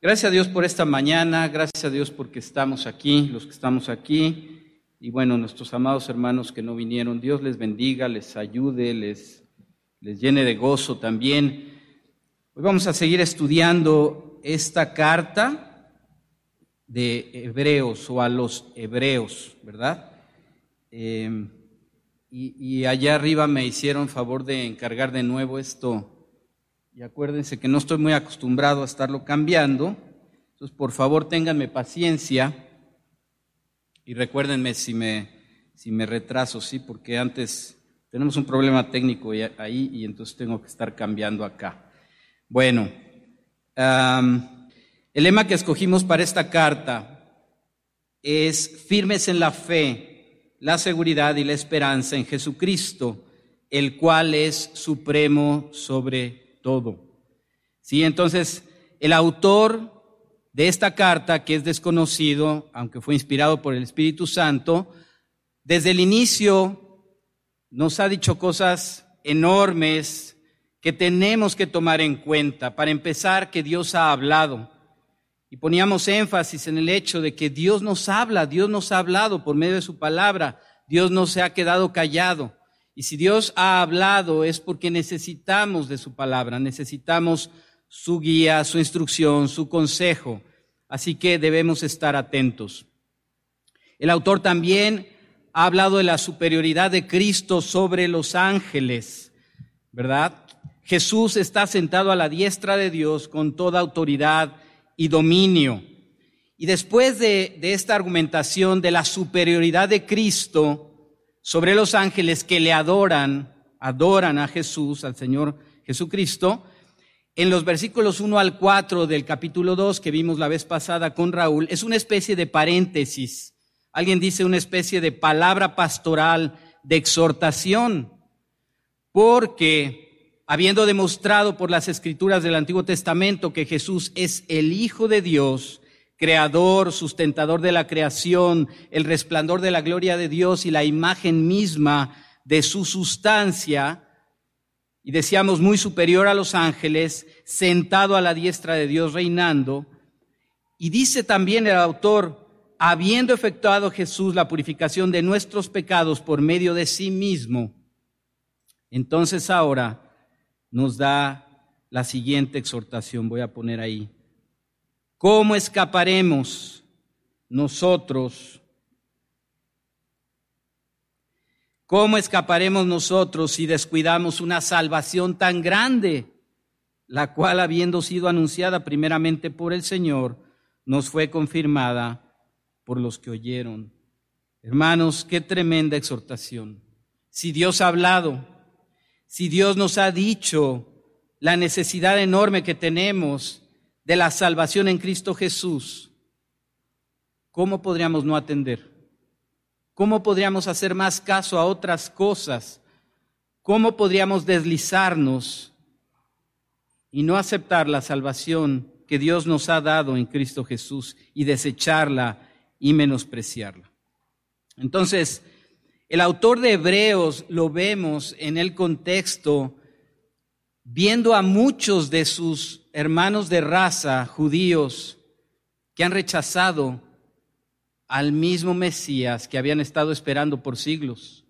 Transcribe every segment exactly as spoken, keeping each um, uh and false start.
Gracias a Dios por esta mañana, gracias a Dios porque estamos aquí, los que estamos aquí, y bueno, nuestros amados hermanos que no vinieron, Dios les bendiga, les ayude, les, les llene de gozo también. Hoy vamos a seguir estudiando esta carta de Hebreos o a los Hebreos, ¿verdad? Eh, y, y allá arriba me hicieron favor de encargar de nuevo esto. Y acuérdense que no estoy muy acostumbrado a estarlo cambiando, entonces por favor ténganme paciencia y recuérdenme si me, si me retraso, ¿sí? Porque antes tenemos un problema técnico ahí y entonces tengo que estar cambiando acá. Bueno, um, el lema que escogimos para esta carta es firmes en la fe, la seguridad y la esperanza en Jesucristo, el cual es supremo sobre todo. Sí, entonces el autor de esta carta, que es desconocido, aunque fue inspirado por el Espíritu Santo, desde el inicio nos ha dicho cosas enormes que tenemos que tomar en cuenta. Para empezar, que Dios ha hablado. Y poníamos énfasis en el hecho de que Dios nos habla, Dios nos ha hablado por medio de su palabra, Dios no se ha quedado callado. Y si Dios ha hablado es porque necesitamos de su palabra, necesitamos su guía, su instrucción, su consejo. Así que debemos estar atentos. El autor también ha hablado de la superioridad de Cristo sobre los ángeles, ¿verdad? Jesús está sentado a la diestra de Dios con toda autoridad y dominio. Y después de, de esta argumentación de la superioridad de Cristo sobre los ángeles que le adoran, adoran a Jesús, al Señor Jesucristo, en los versículos uno al cuatro del capítulo dos que vimos la vez pasada con Raúl, es una especie de paréntesis. Alguien dice una especie de palabra pastoral de exhortación, porque habiendo demostrado por las Escrituras del Antiguo Testamento que Jesús es el Hijo de Dios, creador, sustentador de la creación, el resplandor de la gloria de Dios y la imagen misma de su sustancia, y decíamos muy superior a los ángeles, sentado a la diestra de Dios reinando. Y dice también el autor, habiendo efectuado Jesús la purificación de nuestros pecados por medio de sí mismo, entonces ahora nos da la siguiente exhortación, voy a poner ahí. ¿Cómo escaparemos nosotros? ¿Cómo escaparemos nosotros si descuidamos una salvación tan grande, la cual, habiendo sido anunciada primeramente por el Señor, nos fue confirmada por los que oyeron? Hermanos, qué tremenda exhortación. Si Dios ha hablado, si Dios nos ha dicho la necesidad enorme que tenemos de la salvación en Cristo Jesús, ¿cómo podríamos no atender? ¿Cómo podríamos hacer más caso a otras cosas? ¿Cómo podríamos deslizarnos y no aceptar la salvación que Dios nos ha dado en Cristo Jesús y desecharla y menospreciarla? Entonces, el autor de Hebreos lo vemos en el contexto viendo a muchos de sus hermanos de raza, judíos, que han rechazado al mismo Mesías que habían estado esperando por siglos.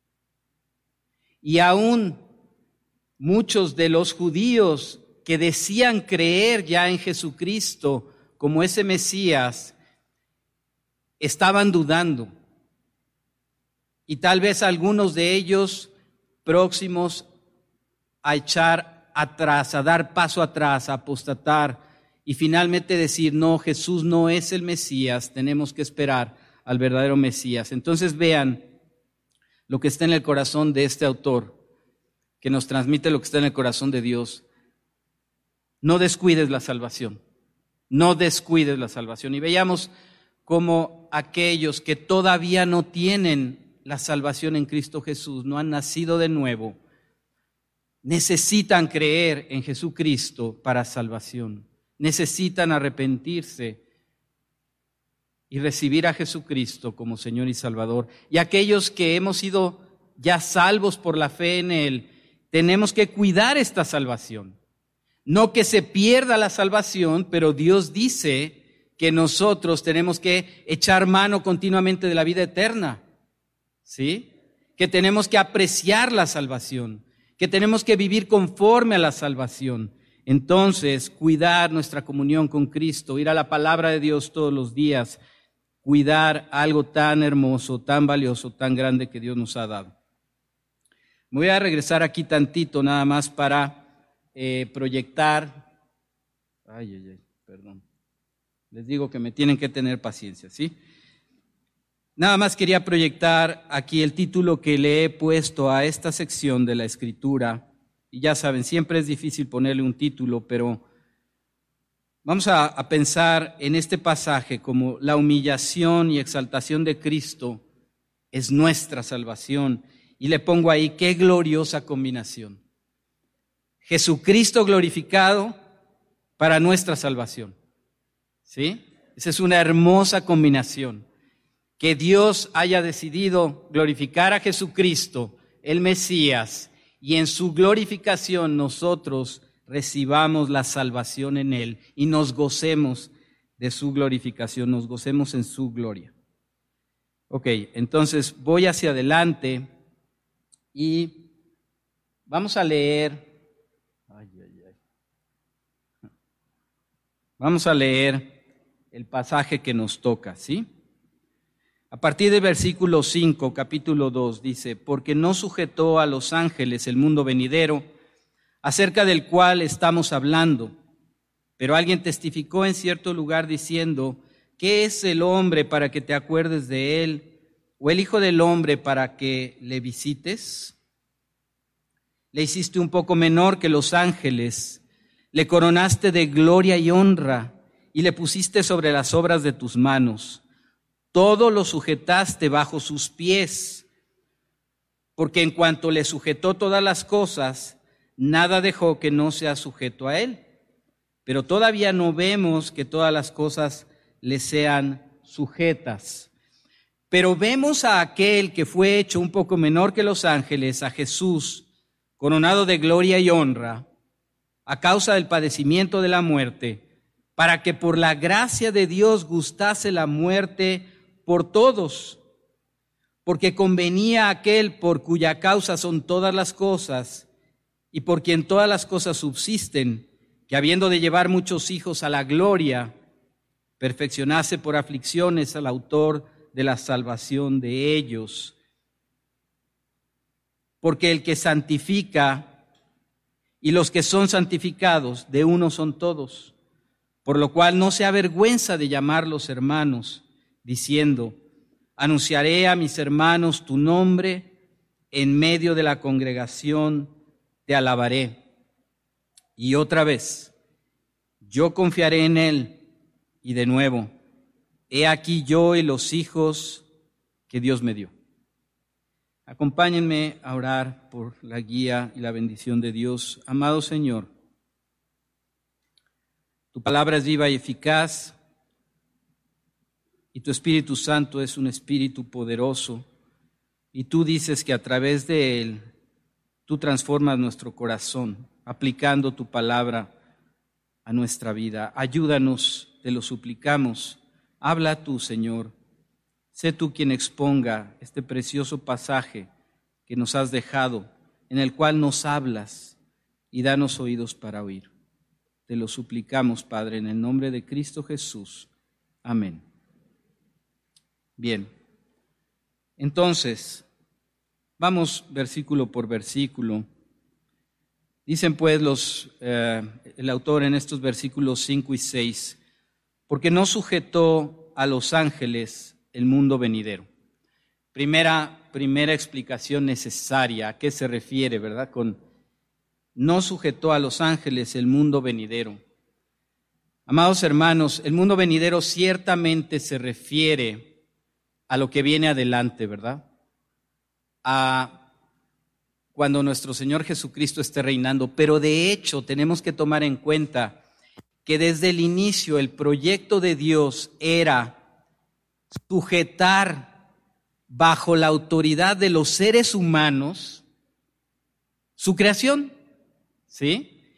Y aún muchos de los judíos que decían creer ya en Jesucristo como ese Mesías, estaban dudando. Y tal vez algunos de ellos próximos a echar atrás, a dar paso atrás, a apostatar y finalmente decir, no, Jesús no es el Mesías, tenemos que esperar al verdadero Mesías. Entonces vean lo que está en el corazón de este autor, que nos transmite lo que está en el corazón de Dios. No descuides la salvación, no descuides la salvación. Y veamos cómo aquellos que todavía no tienen la salvación en Cristo Jesús, no han nacido de nuevo, necesitan creer en Jesucristo para salvación. Necesitan arrepentirse y recibir a Jesucristo como Señor y Salvador. Y aquellos que hemos sido ya salvos por la fe en Él, tenemos que cuidar esta salvación. No que se pierda la salvación, pero Dios dice que nosotros tenemos que echar mano continuamente de la vida eterna, ¿sí? Que tenemos que apreciar la salvación, que tenemos que vivir conforme a la salvación. Entonces, cuidar nuestra comunión con Cristo, ir a la palabra de Dios todos los días, cuidar algo tan hermoso, tan valioso, tan grande que Dios nos ha dado. Me voy a regresar aquí tantito nada más para eh, proyectar. Ay, ay, ay, perdón. Les digo que me tienen que tener paciencia, ¿sí? Nada más quería proyectar aquí el título que le he puesto a esta sección de la Escritura. Y ya saben, siempre es difícil ponerle un título, pero vamos a, a pensar en este pasaje como la humillación y exaltación de Cristo es nuestra salvación. Y le pongo ahí, qué gloriosa combinación. Jesucristo glorificado para nuestra salvación. ¿Sí? Esa es una hermosa combinación. Que Dios haya decidido glorificar a Jesucristo, el Mesías, y en su glorificación nosotros recibamos la salvación en Él y nos gocemos de su glorificación, nos gocemos en su gloria. Ok, entonces voy hacia adelante y vamos a leer, ay, ay, ay. Vamos a leer el pasaje que nos toca, ¿sí? A partir del versículo cinco, capítulo dos, dice, porque no sujetó a los ángeles el mundo venidero, acerca del cual estamos hablando. Pero alguien testificó en cierto lugar diciendo, ¿qué es el hombre para que te acuerdes de él? ¿O el hijo del hombre para que le visites? Le hiciste un poco menor que los ángeles, le coronaste de gloria y honra, y le pusiste sobre las obras de tus manos. Todo lo sujetaste bajo sus pies, porque en cuanto le sujetó todas las cosas, nada dejó que no sea sujeto a él. Pero todavía no vemos que todas las cosas le sean sujetas. Pero vemos a aquel que fue hecho un poco menor que los ángeles, a Jesús, coronado de gloria y honra, a causa del padecimiento de la muerte, para que por la gracia de Dios gustase la muerte por todos, porque convenía a aquel por cuya causa son todas las cosas y por quien todas las cosas subsisten, que habiendo de llevar muchos hijos a la gloria, perfeccionase por aflicciones al autor de la salvación de ellos. Porque el que santifica y los que son santificados, de uno son todos, por lo cual no se avergüenza de llamarlos hermanos, diciendo, anunciaré a mis hermanos tu nombre, en medio de la congregación te alabaré. Y otra vez, yo confiaré en él, y de nuevo, he aquí yo y los hijos que Dios me dio. Acompáñenme a orar por la guía y la bendición de Dios. Amado Señor, tu palabra es viva y eficaz, y tu Espíritu Santo es un Espíritu poderoso, y tú dices que a través de él tú transformas nuestro corazón, aplicando tu palabra a nuestra vida. Ayúdanos, te lo suplicamos. Habla tú, Señor. Sé tú quien exponga este precioso pasaje que nos has dejado, en el cual nos hablas, y danos oídos para oír. Te lo suplicamos, Padre, en el nombre de Cristo Jesús. Amén. Bien, entonces, vamos versículo por versículo. Dicen pues los, eh, el autor en estos versículos cinco y seis, porque no sujetó a los ángeles el mundo venidero. Primera, primera explicación necesaria, ¿a qué se refiere, verdad? Con no sujetó a los ángeles el mundo venidero. Amados hermanos, el mundo venidero ciertamente se refiere a lo que viene adelante, ¿verdad? A cuando nuestro Señor Jesucristo esté reinando. Pero de hecho tenemos que tomar en cuenta que desde el inicio el proyecto de Dios era sujetar bajo la autoridad de los seres humanos su creación, ¿sí?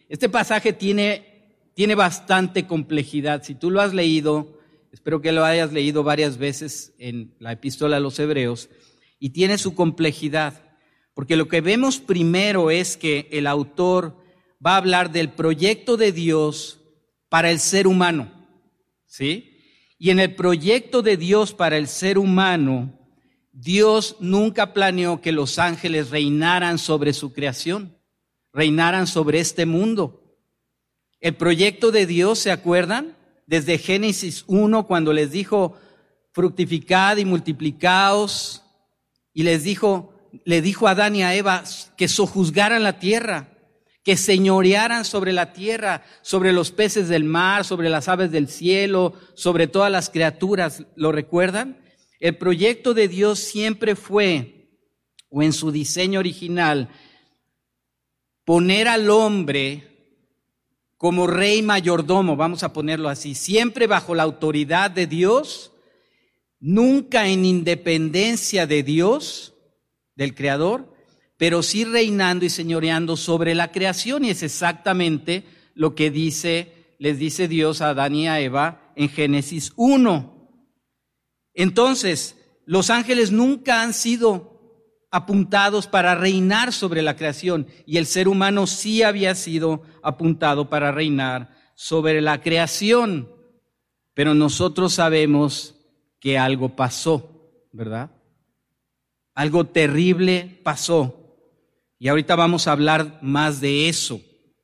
Este pasaje tiene, tiene bastante complejidad. Si tú lo has leído, espero que lo hayas leído varias veces en la epístola a los Hebreos, y tiene su complejidad, porque lo que vemos primero es que el autor va a hablar del proyecto de Dios para el ser humano, ¿sí? Y en el proyecto de Dios para el ser humano, Dios nunca planeó que los ángeles reinaran sobre su creación, reinaran sobre este mundo. El proyecto de Dios, ¿se acuerdan? Desde Génesis uno, cuando les dijo, fructificad y multiplicaos, y les dijo, le dijo a Adán y a Eva que sojuzgaran la tierra, que señorearan sobre la tierra, sobre los peces del mar, sobre las aves del cielo, sobre todas las criaturas. ¿Lo recuerdan? El proyecto de Dios siempre fue, o en su diseño original, poner al hombre como rey mayordomo, vamos a ponerlo así, siempre bajo la autoridad de Dios, nunca en independencia de Dios, del Creador, pero sí reinando y señoreando sobre la creación, y es exactamente lo que dice, les dice Dios a Adán y a Eva en Génesis uno. Entonces, los ángeles nunca han sido apuntados para reinar sobre la creación, y el ser humano sí había sido apuntado para reinar sobre la creación, pero nosotros sabemos que algo pasó, ¿verdad? Algo terrible pasó. Y ahorita vamos a hablar más de eso.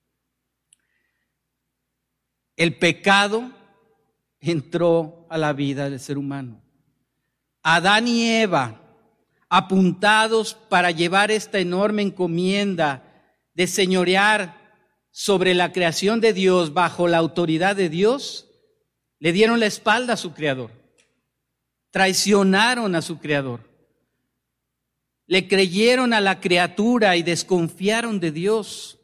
El pecado entró a la vida del ser humano. Adán y Eva, apuntados para llevar esta enorme encomienda de señorear sobre la creación de Dios bajo la autoridad de Dios, le dieron la espalda a su Creador. Traicionaron a su Creador. Le creyeron a la criatura y desconfiaron de Dios.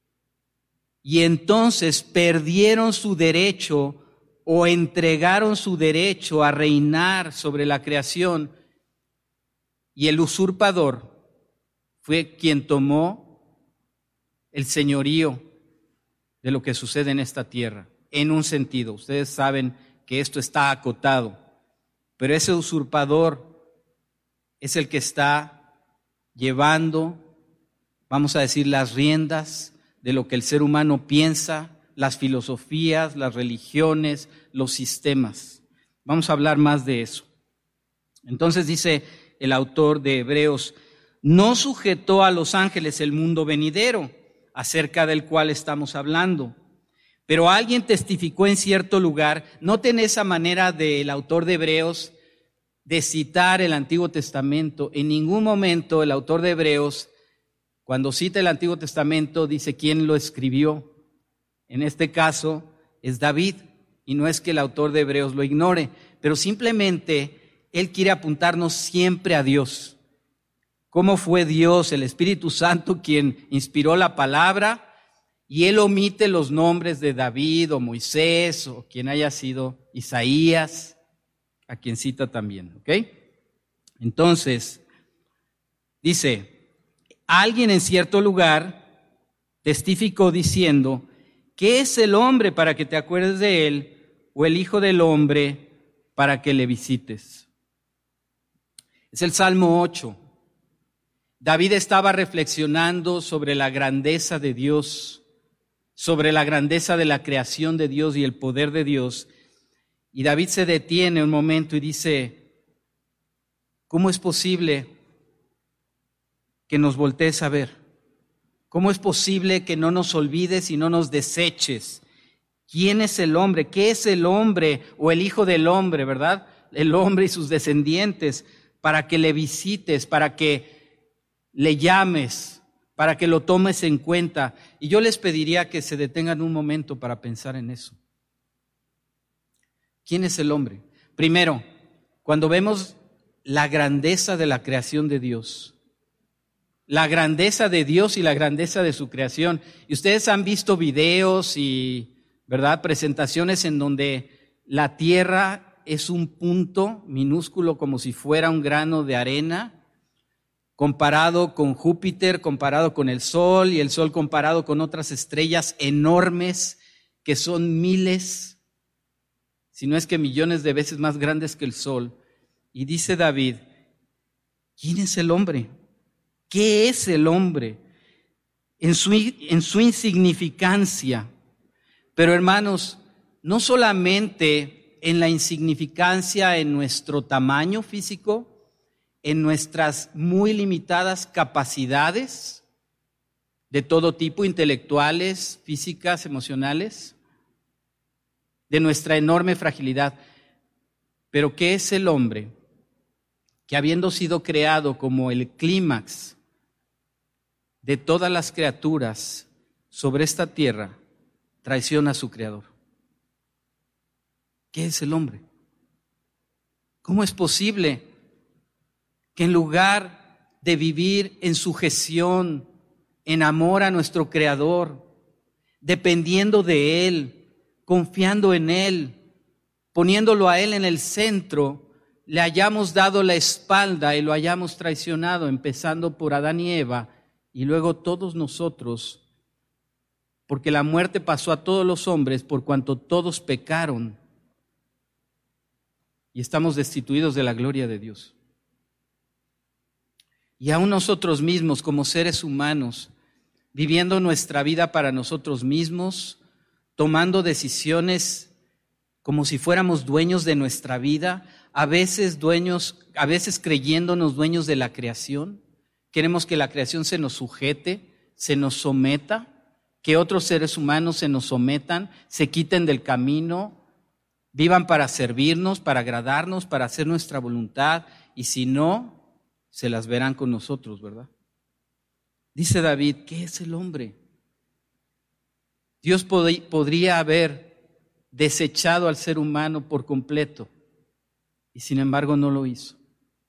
Y entonces perdieron su derecho o entregaron su derecho a reinar sobre la creación. Y el usurpador fue quien tomó el señorío de lo que sucede en esta tierra, en un sentido. Ustedes saben que esto está acotado, pero ese usurpador es el que está llevando, vamos a decir, las riendas de lo que el ser humano piensa, las filosofías, las religiones, los sistemas. Vamos a hablar más de eso. Entonces dice el autor de Hebreos, no sujetó a los ángeles el mundo venidero, acerca del cual estamos hablando. Pero alguien testificó en cierto lugar, noten esa manera del autor de Hebreos de citar el Antiguo Testamento. En ningún momento el autor de Hebreos, cuando cita el Antiguo Testamento, dice quién lo escribió. En este caso es David, y no es que el autor de Hebreos lo ignore, pero simplemente él quiere apuntarnos siempre a Dios. ¿Cómo fue Dios, el Espíritu Santo, quien inspiró la palabra? Y él omite los nombres de David o Moisés o quien haya sido Isaías, a quien cita también, ¿ok? Entonces, dice, alguien en cierto lugar testificó diciendo, ¿qué es el hombre para que te acuerdes de él, o el hijo del hombre para que le visites? Es el Salmo ocho. David estaba reflexionando sobre la grandeza de Dios, sobre la grandeza de la creación de Dios y el poder de Dios. Y David se detiene un momento y dice, ¿cómo es posible que nos voltees a ver? ¿Cómo es posible que no nos olvides y no nos deseches? ¿Quién es el hombre? ¿Qué es el hombre o el hijo del hombre, verdad? El hombre y sus descendientes, para que le visites, para que le llames, para que lo tomes en cuenta. Y yo les pediría que se detengan un momento para pensar en eso. ¿Quién es el hombre? Primero, cuando vemos la grandeza de la creación de Dios, la grandeza de Dios y la grandeza de su creación, y ustedes han visto videos y, ¿verdad?, presentaciones en donde la tierra es un punto minúsculo como si fuera un grano de arena, comparado con Júpiter, comparado con el Sol, y el Sol comparado con otras estrellas enormes que son miles, si no es que millones de veces más grandes que el Sol. Y dice David, ¿quién es el hombre? ¿Qué es el hombre? En su, en su insignificancia. Pero hermanos, no solamente en la insignificancia en nuestro tamaño físico, en nuestras muy limitadas capacidades de todo tipo, intelectuales, físicas, emocionales, de nuestra enorme fragilidad. Pero ¿qué es el hombre? Que habiendo sido creado como el clímax de todas las criaturas sobre esta tierra, traiciona a su creador. ¿Qué es el hombre? ¿Cómo es posible que en lugar de vivir en sujeción, en amor a nuestro creador, dependiendo de Él, confiando en Él, poniéndolo a Él en el centro, le hayamos dado la espalda y lo hayamos traicionado, empezando por Adán y Eva, y luego todos nosotros, porque la muerte pasó a todos los hombres por cuanto todos pecaron y estamos destituidos de la gloria de Dios. Y aún nosotros mismos como seres humanos, viviendo nuestra vida para nosotros mismos, tomando decisiones como si fuéramos dueños de nuestra vida, a veces dueños, a veces creyéndonos dueños de la creación. Queremos que la creación se nos sujete, se nos someta, que otros seres humanos se nos sometan, se quiten del camino, vivan para servirnos, para agradarnos, para hacer nuestra voluntad, y si no, se las verán con nosotros, ¿verdad? Dice David, ¿qué es el hombre? Dios pod- podría haber desechado al ser humano por completo, y sin embargo no lo hizo.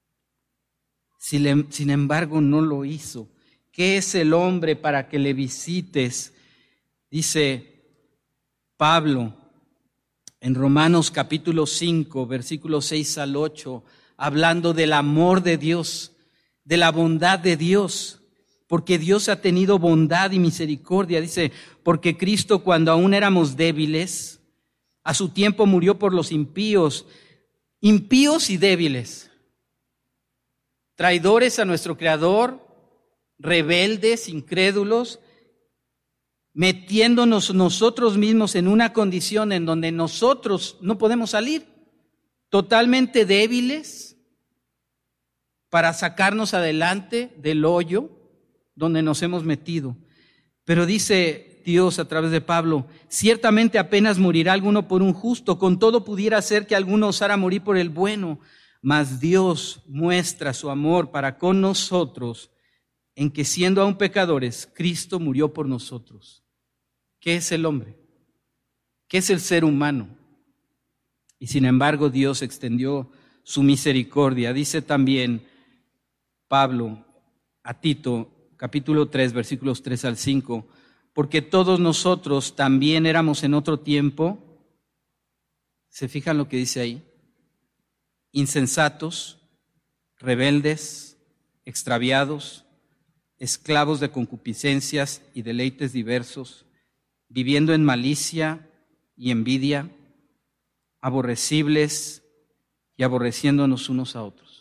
Sin, sin embargo no lo hizo. ¿Qué es el hombre para que le visites? Dice Pablo en Romanos capítulo cinco, versículos seis al ocho, hablando del amor de Dios, de la bondad de Dios, porque Dios ha tenido bondad y misericordia. Dice, porque Cristo cuando aún éramos débiles, a su tiempo murió por los impíos, impíos y débiles, traidores a nuestro Creador, rebeldes, incrédulos, metiéndonos nosotros mismos en una condición en donde nosotros no podemos salir, totalmente débiles, para sacarnos adelante del hoyo donde nos hemos metido. Pero dice Dios a través de Pablo, ciertamente apenas morirá alguno por un justo, con todo pudiera ser que alguno osara morir por el bueno, mas Dios muestra su amor para con nosotros en que siendo aún pecadores, Cristo murió por nosotros. ¿Qué es el hombre? ¿Qué es el ser humano? Y sin embargo Dios extendió su misericordia. Dice también Pablo a Tito, capítulo tres, versículos tres al cinco, porque todos nosotros también éramos en otro tiempo, ¿se fijan lo que dice ahí? Insensatos, rebeldes, extraviados, esclavos de concupiscencias y deleites diversos, viviendo en malicia y envidia, aborrecibles y aborreciéndonos unos a otros.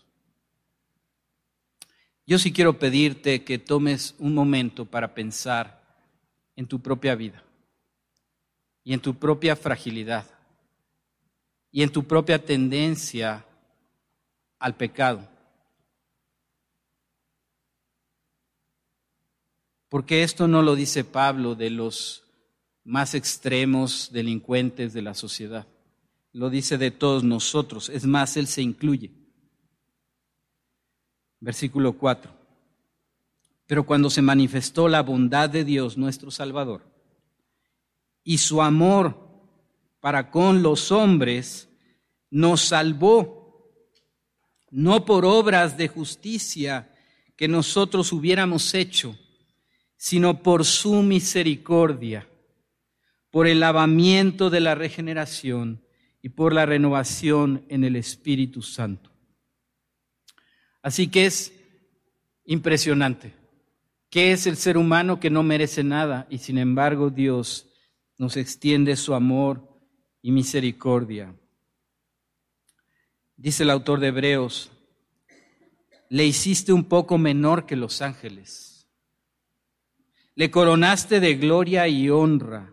Yo sí quiero pedirte que tomes un momento para pensar en tu propia vida y en tu propia fragilidad y en tu propia tendencia al pecado. Porque esto no lo dice Pablo de los más extremos delincuentes de la sociedad. Lo dice de todos nosotros. Es más, él se incluye. Versículo cuatro. Pero cuando se manifestó la bondad de Dios nuestro Salvador y su amor para con los hombres, nos salvó, no por obras de justicia que nosotros hubiéramos hecho, sino por su misericordia, por el lavamiento de la regeneración y por la renovación en el Espíritu Santo. Así que es Impresionante. ¿Qué es el ser humano que no merece nada? Y sin embargo Dios nos extiende su amor y misericordia. Dice el autor de Hebreos, le hiciste un poco menor que los ángeles. Le coronaste de gloria y honra.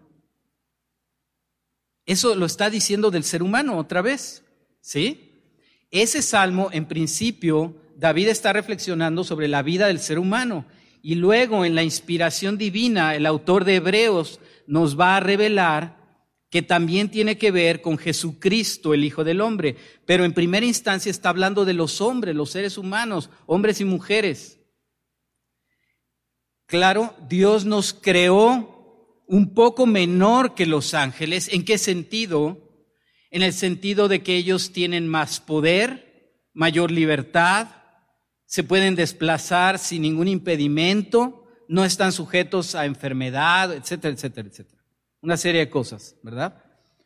Eso lo está diciendo del ser humano otra vez, ¿sí? Ese salmo, en principio, David está reflexionando sobre la vida del ser humano y luego en la inspiración divina, el autor de Hebreos nos va a revelar que también tiene que ver con Jesucristo, el Hijo del Hombre, pero en primera instancia está hablando de los hombres, los seres humanos, hombres y mujeres. Claro, Dios nos creó un poco menor que los ángeles. ¿En qué sentido? En el sentido de que ellos tienen más poder, mayor libertad, se pueden desplazar sin ningún impedimento, no están sujetos a enfermedad, etcétera, etcétera, etcétera. Una serie de cosas, ¿verdad?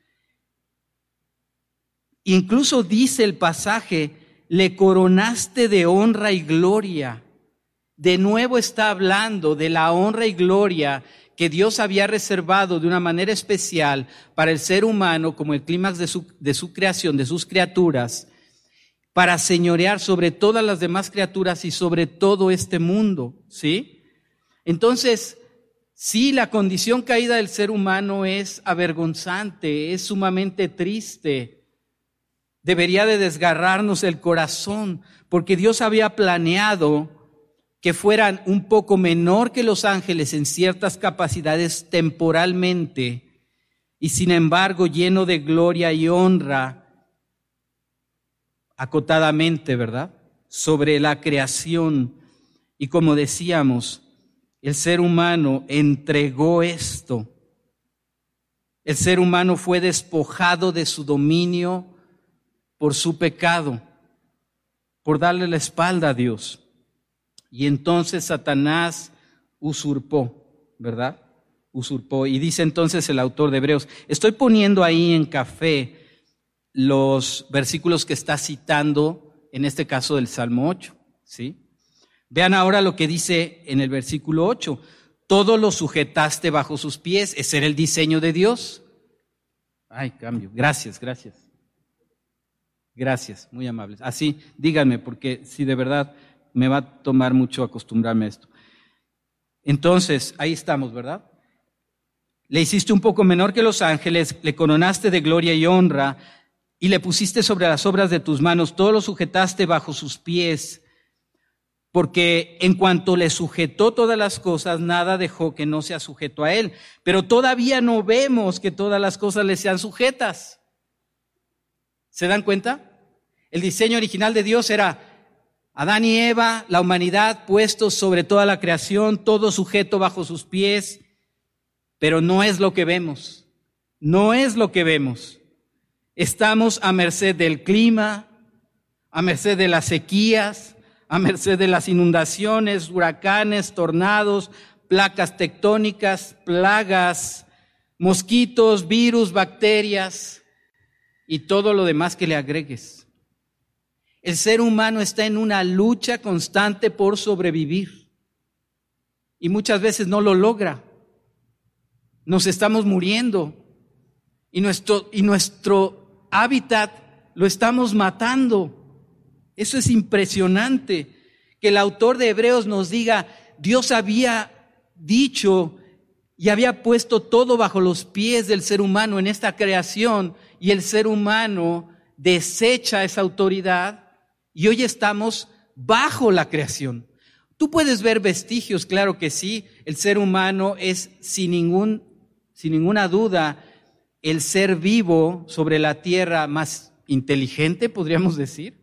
Incluso dice el pasaje, le coronaste de honra y gloria. De nuevo está hablando de la honra y gloria que Dios había reservado de una manera especial para el ser humano como el clímax de su, de su creación, de sus criaturas, para señorear sobre todas las demás criaturas y sobre todo este mundo, ¿sí? Entonces, sí, la condición caída del ser humano es avergonzante, es sumamente triste. Debería de desgarrarnos el corazón, porque Dios había planeado que fueran un poco menor que los ángeles en ciertas capacidades temporalmente, y sin embargo lleno de gloria y honra, acotadamente, ¿verdad?, sobre la creación. Y como decíamos, el ser humano entregó esto. El ser humano fue despojado de su dominio por su pecado, por darle la espalda a Dios. Y entonces Satanás usurpó, ¿verdad? Usurpó. Y dice entonces el autor de Hebreos, estoy poniendo ahí en café los versículos que está citando, en este caso del Salmo ocho, ¿sí? Vean ahora lo que dice en el versículo ocho. Todo lo sujetaste bajo sus pies. Ese era el diseño de Dios. Ay, cambio. Gracias, gracias. Gracias, muy amables. Así, díganme, porque si de verdad me va a tomar mucho acostumbrarme a esto. Entonces, ahí estamos, ¿verdad? Le hiciste un poco menor que los ángeles, le coronaste de gloria y honra, y le pusiste sobre las obras de tus manos, todo lo sujetaste bajo sus pies, porque en cuanto le sujetó todas las cosas, nada dejó que no sea sujeto a él. Pero todavía no vemos que todas las cosas le sean sujetas. ¿Se dan cuenta? El diseño original de Dios era Adán y Eva, la humanidad puestos sobre toda la creación, todo sujeto bajo sus pies, pero no es lo que vemos. No es lo que vemos. Estamos a merced del clima, a merced de las sequías, a merced de las inundaciones, huracanes, tornados, placas tectónicas, plagas, mosquitos, virus, bacterias y todo lo demás que le agregues. El ser humano está en una lucha constante por sobrevivir y muchas veces no lo logra. Nos estamos muriendo y nuestro, y nuestro hábitat lo estamos matando. Eso es impresionante, que el autor de Hebreos nos diga, Dios había dicho y había puesto todo bajo los pies del ser humano en esta creación y el ser humano desecha esa autoridad y hoy estamos bajo la creación. Tú puedes ver vestigios, claro que sí, el ser humano es sin ningún, sin ninguna duda el ser vivo sobre la tierra más inteligente, podríamos decir.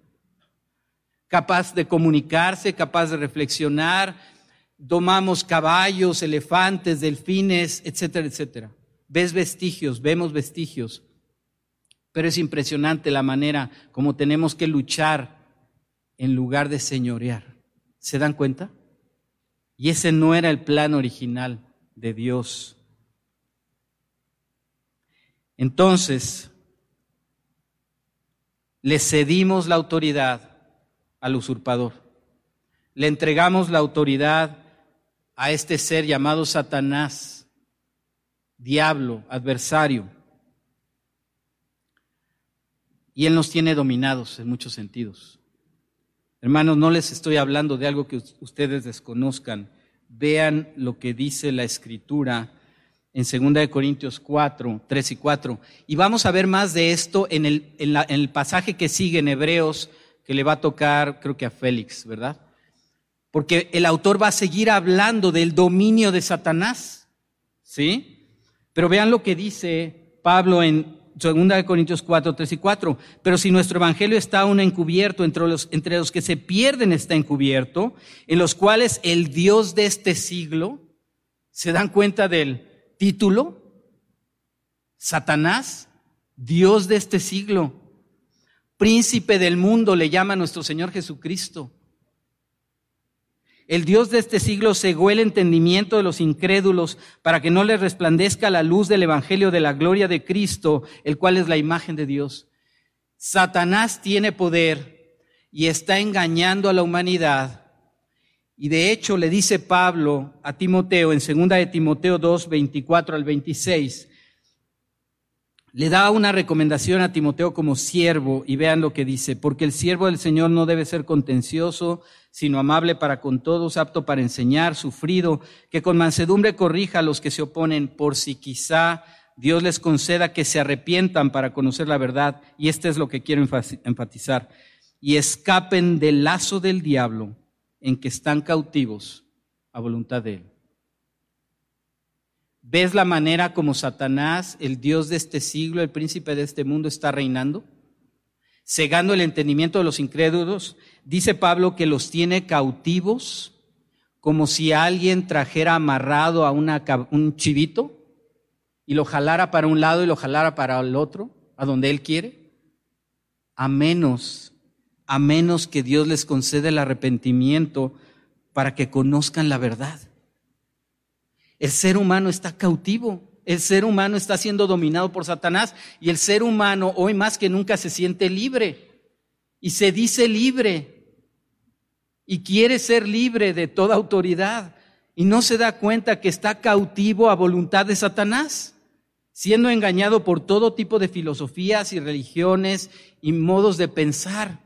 Capaz de comunicarse, capaz de reflexionar, domamos caballos, elefantes, delfines, etcétera, etcétera. Ves vestigios, vemos vestigios, pero es impresionante la manera como tenemos que luchar en lugar de señorear. ¿Se dan cuenta? Y ese no era el plan original de Dios. Entonces, le cedimos la autoridad al usurpador. le entregamos la autoridad a este ser llamado Satanás, diablo, adversario. Y él nos tiene dominados en muchos sentidos. Hermanos, no les estoy hablando de algo que ustedes desconozcan. Vean lo que dice la Escritura en segunda de Corintios cuatro, tres y cuatro. Y vamos a ver más de esto en el, en, la, en el pasaje que sigue en Hebreos, que le va a tocar, creo que a Félix, ¿verdad? Porque el autor va a seguir hablando del dominio de Satanás, ¿sí? Pero vean lo que dice Pablo en segunda de Corintios cuatro, tres y cuatro. Pero si nuestro evangelio está aún encubierto, entre los, entre los que se pierden está encubierto, en los cuales el Dios de este siglo, ¿se dan cuenta del título? Satanás, Dios de este siglo, príncipe del mundo, le llama nuestro Señor Jesucristo. El Dios de este siglo cegó el entendimiento de los incrédulos para que no les resplandezca la luz del evangelio de la gloria de Cristo, el cual es la imagen de Dios. Satanás tiene poder y está engañando a la humanidad. Y de hecho le dice Pablo a Timoteo en segunda de Timoteo dos, veinticuatro al veintiséis, le da una recomendación a Timoteo como siervo, y vean lo que dice: porque el siervo del Señor no debe ser contencioso, sino amable para con todos, apto para enseñar, sufrido, que con mansedumbre corrija a los que se oponen, por si quizá Dios les conceda que se arrepientan para conocer la verdad. Y este es lo que quiero enfatizar: y escapen del lazo del diablo, en que están cautivos a voluntad de él. ¿Ves la manera como Satanás, el Dios de este siglo, el príncipe de este mundo, está reinando? Cegando el entendimiento de los incrédulos. Dice Pablo que los tiene cautivos, como si alguien trajera amarrado a una, un chivito y lo jalara para un lado y lo jalara para el otro, a donde él quiere. A menos, a menos que Dios les conceda el arrepentimiento para que conozcan la verdad. El ser humano está cautivo, el ser humano está siendo dominado por Satanás, y el ser humano hoy más que nunca se siente libre y se dice libre y quiere ser libre de toda autoridad, y no se da cuenta que está cautivo a voluntad de Satanás, siendo engañado por todo tipo de filosofías y religiones y modos de pensar.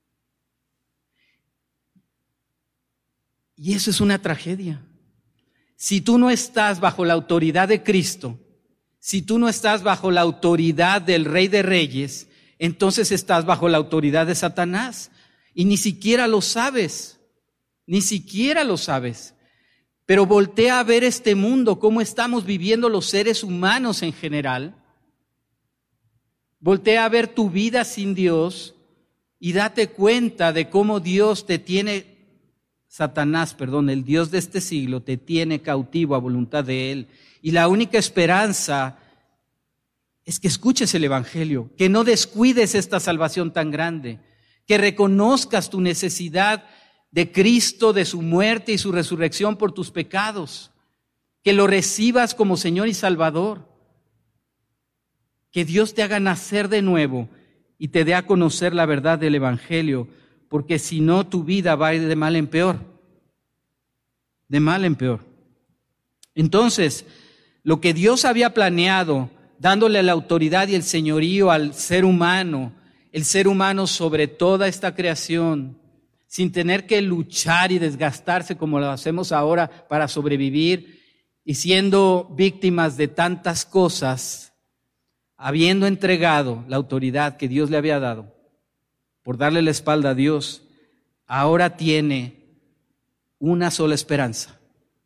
Y eso es una tragedia. Si tú no estás bajo la autoridad de Cristo, si tú no estás bajo la autoridad del Rey de Reyes, entonces estás bajo la autoridad de Satanás, y ni siquiera lo sabes, ni siquiera lo sabes. Pero voltea a ver este mundo, cómo estamos viviendo los seres humanos en general. Voltea a ver tu vida sin Dios y date cuenta de cómo Dios te tiene Satanás, perdón, el Dios de este siglo, te tiene cautivo a voluntad de él. Y la única esperanza es que escuches el evangelio, que no descuides esta salvación tan grande, que reconozcas tu necesidad de Cristo, de su muerte y su resurrección por tus pecados, que lo recibas como Señor y Salvador, que Dios te haga nacer de nuevo y te dé a conocer la verdad del evangelio, porque si no, tu vida va a ir de mal en peor, de mal en peor. Entonces, lo que Dios había planeado, dándole la autoridad y el señorío al ser humano, el ser humano sobre toda esta creación, sin tener que luchar y desgastarse como lo hacemos ahora para sobrevivir, y siendo víctimas de tantas cosas, habiendo entregado la autoridad que Dios le había dado, por darle la espalda a Dios, ahora tiene una sola esperanza.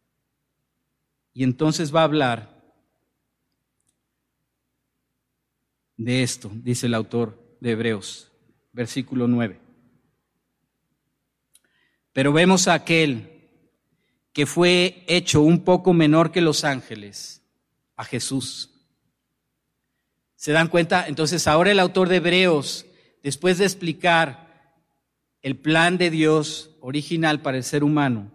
Y entonces va a hablar de esto, dice el autor de Hebreos, versículo nueve. Pero vemos a aquel que fue hecho un poco menor que los ángeles, a Jesús. ¿Se dan cuenta? Entonces ahora el autor de Hebreos, después de explicar el plan de Dios original para el ser humano,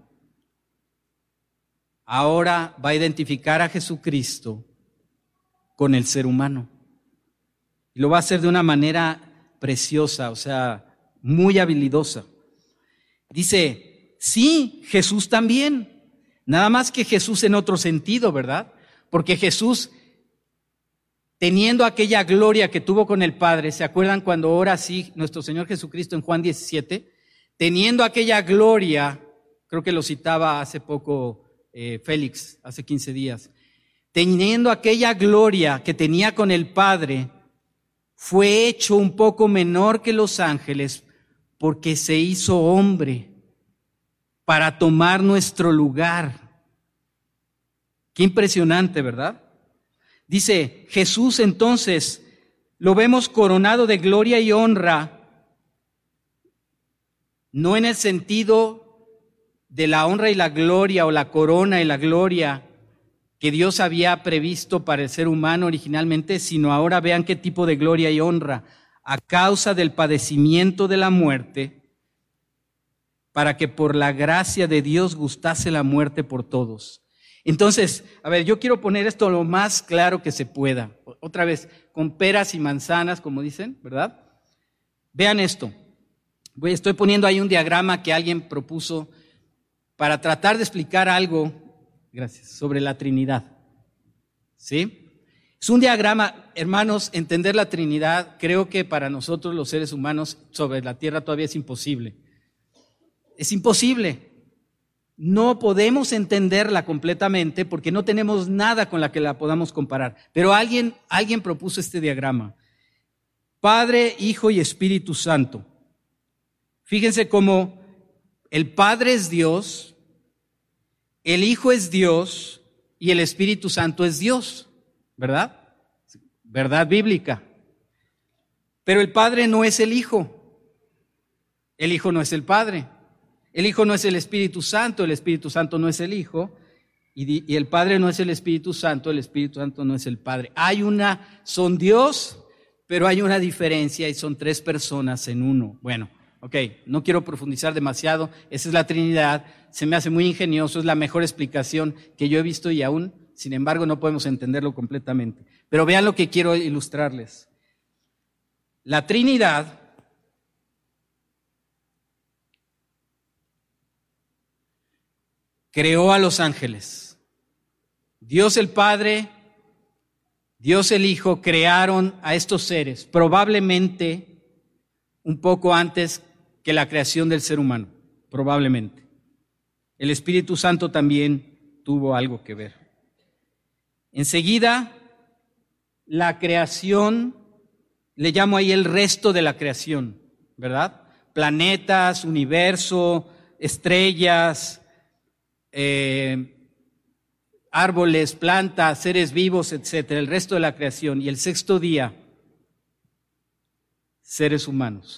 ahora va a identificar a Jesucristo con el ser humano. Y lo va a hacer de una manera preciosa, o sea, muy habilidosa. Dice, Sí, Jesús también. Nada más que Jesús en otro sentido, ¿verdad? Porque Jesús, teniendo aquella gloria que tuvo con el Padre, ¿se acuerdan cuando ora así nuestro Señor Jesucristo en Juan diecisiete? Teniendo aquella gloria, creo que lo citaba hace poco eh, Félix, hace quince días, teniendo aquella gloria que tenía con el Padre, fue hecho un poco menor que los ángeles porque se hizo hombre para tomar nuestro lugar. Qué impresionante, ¿verdad? Dice Jesús, entonces lo vemos coronado de gloria y honra, no en el sentido de la honra y la gloria o la corona y la gloria que Dios había previsto para el ser humano originalmente, sino ahora vean qué tipo de gloria y honra, a causa del padecimiento de la muerte, para que por la gracia de Dios gustase la muerte por todos. Entonces, a ver, yo quiero poner esto lo más claro que se pueda. Otra vez, con peras y manzanas, como dicen, ¿verdad? Vean esto. Estoy poniendo ahí un diagrama que alguien propuso para tratar de explicar algo, gracias, sobre la Trinidad. ¿Sí? Es un diagrama, hermanos, entender la Trinidad, creo que para nosotros los seres humanos sobre la tierra todavía es imposible. Es imposible. No podemos entenderla completamente porque no tenemos nada con la que la podamos comparar. Pero alguien, alguien propuso este diagrama. Padre, Hijo y Espíritu Santo. Fíjense cómo el Padre es Dios, el Hijo es Dios y el Espíritu Santo es Dios, ¿verdad? Verdad bíblica. Pero el Padre no es el Hijo, el Hijo no es el Padre, el Hijo no es el Espíritu Santo, el Espíritu Santo no es el Hijo y, y el Padre no es el Espíritu Santo, el Espíritu Santo no es el Padre. Hay una, son Dios, pero hay una diferencia y son tres personas en uno. Bueno. Ok, no quiero profundizar demasiado, esa es la Trinidad, se me hace muy ingenioso, es la mejor explicación que yo he visto y aún, sin embargo, no podemos entenderlo completamente. Pero vean lo que quiero ilustrarles. La Trinidad creó a los ángeles. Dios el Padre, Dios el Hijo crearon a estos seres, probablemente un poco antes que la creación del ser humano, probablemente. El Espíritu Santo también tuvo algo que ver. Enseguida, la creación, le llamo ahí el resto de la creación, ¿verdad? Planetas, universo, estrellas, eh, árboles, plantas, seres vivos, etcétera, el resto de la creación. Y el sexto día, seres humanos.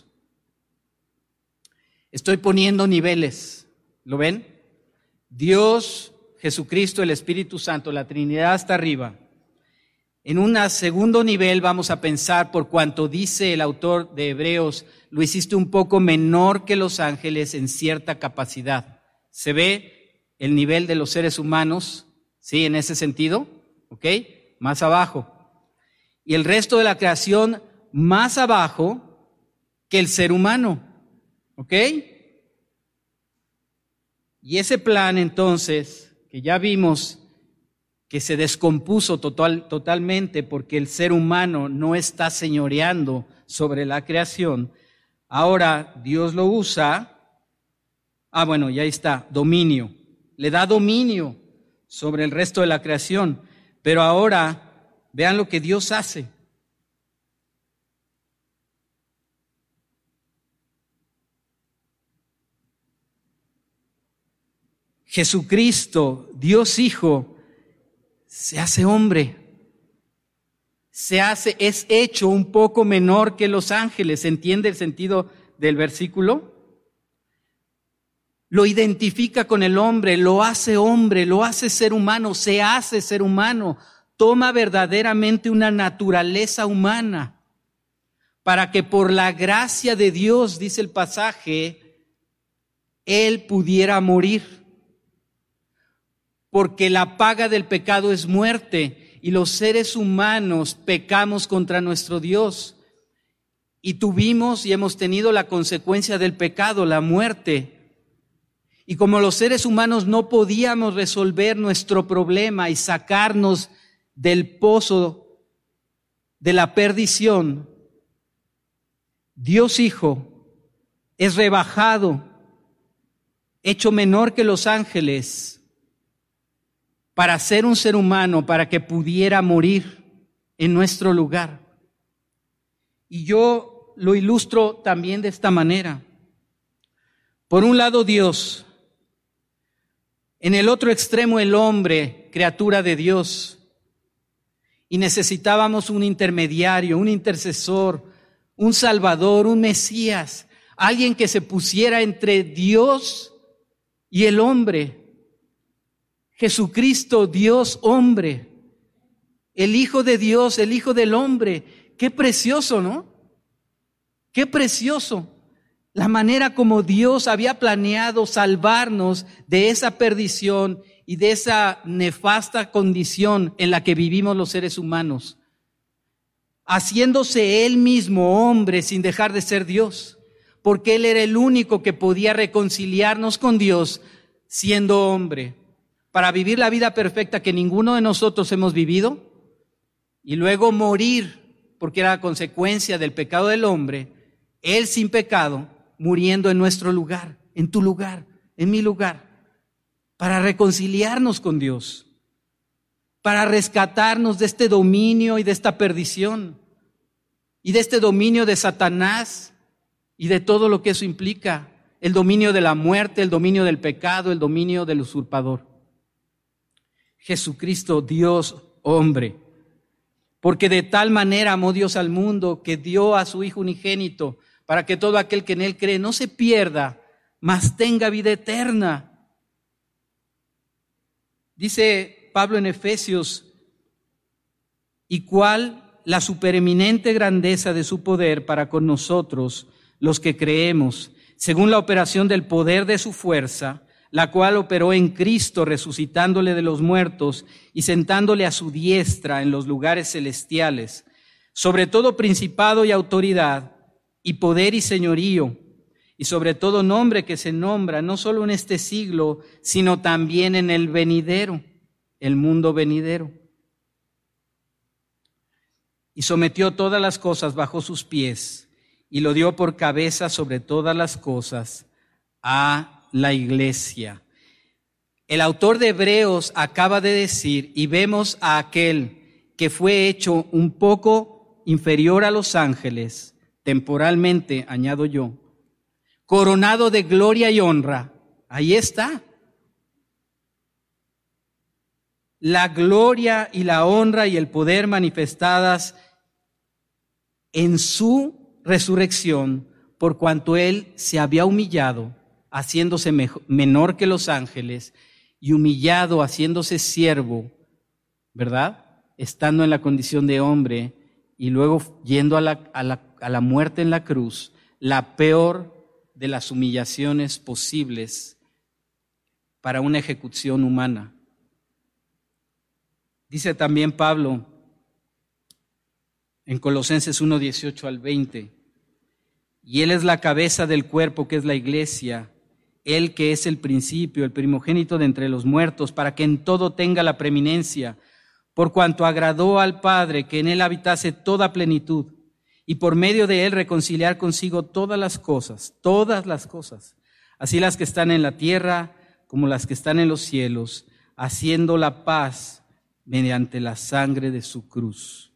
Estoy poniendo niveles, ¿lo ven? Dios, Jesucristo, el Espíritu Santo, la Trinidad hasta arriba. En un segundo nivel vamos a pensar, por cuanto dice el autor de Hebreos, lo hiciste un poco menor que los ángeles en cierta capacidad. ¿Se ve el nivel de los seres humanos? ¿Sí? En ese sentido, ¿ok? Más abajo. Y el resto de la creación más abajo que el ser humano. ¿Ok? Y ese plan entonces, que ya vimos que se descompuso total, totalmente porque el ser humano no está señoreando sobre la creación, ahora Dios lo usa, ah bueno, ya está, dominio, le da dominio sobre el resto de la creación, pero ahora vean lo que Dios hace. Jesucristo, Dios Hijo, se hace hombre, se hace, es hecho un poco menor que los ángeles. ¿Entiende el sentido del versículo? Lo identifica con el hombre, lo hace hombre, lo hace ser humano, se hace ser humano, toma verdaderamente una naturaleza humana, para que por la gracia de Dios, dice el pasaje, Él pudiera morir. Porque la paga del pecado es muerte y los seres humanos pecamos contra nuestro Dios y tuvimos y hemos tenido la consecuencia del pecado, la muerte. Y como los seres humanos no podíamos resolver nuestro problema y sacarnos del pozo de la perdición, Dios Hijo es rebajado, hecho menor que los ángeles, para ser un ser humano, para que pudiera morir en nuestro lugar. Y yo lo ilustro también de esta manera. Por un lado Dios, en el otro extremo el hombre, criatura de Dios, y necesitábamos un intermediario, un intercesor, un salvador, un Mesías, alguien que se pusiera entre Dios y el hombre. Jesucristo, Dios hombre, el Hijo de Dios, el Hijo del hombre. Qué precioso, ¿no? Qué precioso la manera como Dios había planeado salvarnos de esa perdición y de esa nefasta condición en la que vivimos los seres humanos, haciéndose Él mismo hombre sin dejar de ser Dios, porque Él era el único que podía reconciliarnos con Dios siendo hombre, para vivir la vida perfecta que ninguno de nosotros hemos vivido y luego morir, porque era consecuencia del pecado del hombre, Él sin pecado, muriendo en nuestro lugar, en tu lugar, en mi lugar, para reconciliarnos con Dios, para rescatarnos de este dominio y de esta perdición, y de este dominio de Satanás y de todo lo que eso implica, el dominio de la muerte, el dominio del pecado, el dominio del usurpador. Jesucristo, Dios, hombre, porque de tal manera amó Dios al mundo que dio a su Hijo unigénito, para que todo aquel que en Él cree no se pierda, mas tenga vida eterna. Dice Pablo en Efesios, y cuál la supereminente grandeza de su poder para con nosotros, los que creemos, según la operación del poder de su fuerza, la cual operó en Cristo, resucitándole de los muertos y sentándole a su diestra en los lugares celestiales, sobre todo principado y autoridad, y poder y señorío, y sobre todo nombre que se nombra, no solo en este siglo, sino también en el venidero, el mundo venidero. Y sometió todas las cosas bajo sus pies, y lo dio por cabeza sobre todas las cosas a la iglesia. El autor de Hebreos acaba de decir, y vemos a aquel que fue hecho un poco inferior a los ángeles, temporalmente, añado yo, coronado de gloria y honra. Ahí está. La gloria y la honra y el poder manifestadas en su resurrección, por cuanto Él se había humillado, haciéndose mejor, menor que los ángeles, y humillado, haciéndose siervo, ¿verdad? Estando en la condición de hombre, y luego yendo a la, a la, a la muerte en la cruz, la peor de las humillaciones posibles para una ejecución humana. Dice también Pablo en Colosenses uno, dieciocho al veinte, y Él es la cabeza del cuerpo que es la iglesia, Él que es el principio, el primogénito de entre los muertos, para que en todo tenga la preeminencia, por cuanto agradó al Padre que en Él habitase toda plenitud, y por medio de Él reconciliar consigo todas las cosas, todas las cosas, así las que están en la tierra como las que están en los cielos, haciendo la paz mediante la sangre de su cruz.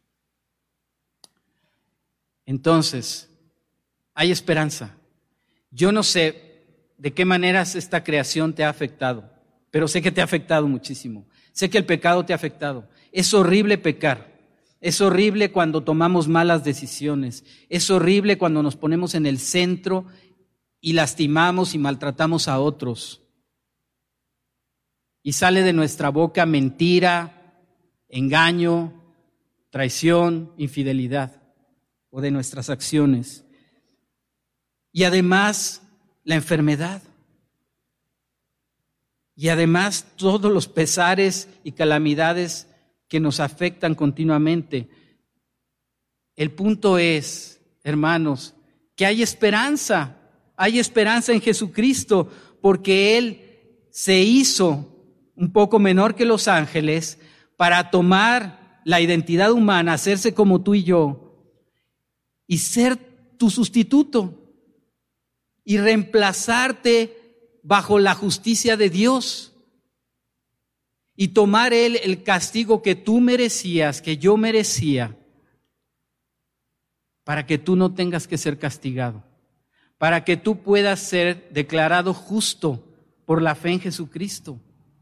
Entonces, hay esperanza. Yo no sé de qué maneras esta creación te ha afectado, pero sé que te ha afectado muchísimo. Sé que el pecado te ha afectado. Es horrible pecar. Es horrible cuando tomamos malas decisiones. Es horrible cuando nos ponemos en el centro y lastimamos y maltratamos a otros. Y sale de nuestra boca mentira, engaño, traición, infidelidad, o de nuestras acciones. Y además, la enfermedad. Y además, todos los pesares y calamidades que nos afectan continuamente. El punto es, hermanos, que hay esperanza. Hay esperanza en Jesucristo, porque Él se hizo un poco menor que los ángeles para tomar la identidad humana, hacerse como tú y yo y ser tu sustituto y reemplazarte bajo la justicia de Dios y tomar Él el castigo que tú merecías, que yo merecía, para que tú no tengas que ser castigado, para que tú puedas ser declarado justo por la fe en Jesucristo.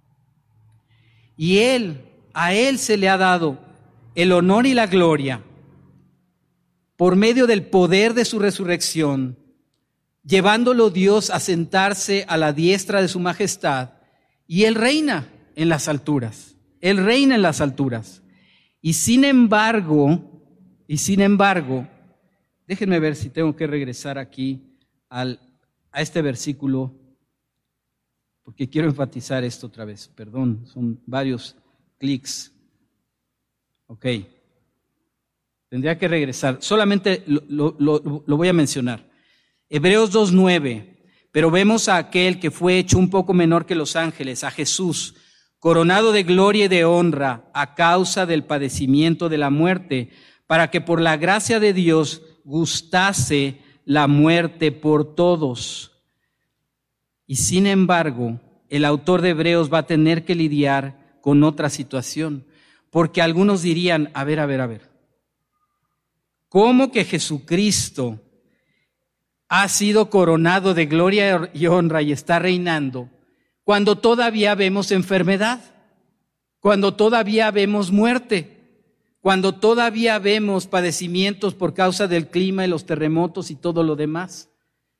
Y Él, a Él se le ha dado el honor y la gloria por medio del poder de su resurrección, llevándolo Dios a sentarse a la diestra de su majestad, y Él reina en las alturas. Él reina en las alturas. Y sin embargo, y sin embargo, déjenme ver si tengo que regresar aquí al, a este versículo, porque quiero enfatizar esto otra vez. Perdón, son varios clics. Ok. Tendría que regresar. Solamente lo, lo, lo, lo voy a mencionar. Hebreos dos nueve. Pero vemos a aquel que fue hecho un poco menor que los ángeles, a Jesús, coronado de gloria y de honra a causa del padecimiento de la muerte, para que por la gracia de Dios gustase la muerte por todos. Y sin embargo, el autor de Hebreos va a tener que lidiar con otra situación, porque algunos dirían, a ver, a ver, a ver, ¿cómo que Jesucristo ha sido coronado de gloria y honra y está reinando cuando todavía vemos enfermedad, cuando todavía vemos muerte, cuando todavía vemos padecimientos por causa del clima y los terremotos y todo lo demás?